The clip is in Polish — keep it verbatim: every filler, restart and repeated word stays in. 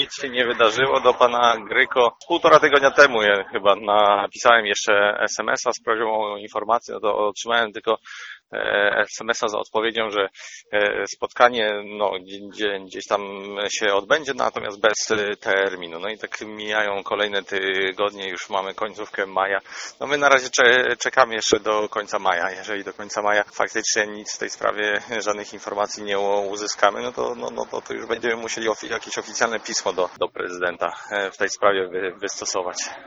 nic się nie wydarzyło. Do pana Gryko półtora tygodnia temu ja chyba napisałem jeszcze es em es a z prośbą o informację, no to otrzymałem tylko es em es a z odpowiedzią, że spotkanie no, gdzie, gdzieś tam się odbędzie, natomiast bez terminu. No i tak mijają kolejne tygodnie, już mamy końcówkę maja. No my na razie czekamy jeszcze do końca maja. Jeżeli do końca maja faktycznie nic w tej sprawie, żadnych informacji nie uzyskamy, no to, no, no, to, to już będziemy musieli ofi- jakieś oficjalne pismo do, do prezydenta w tej sprawie wy- wystosować.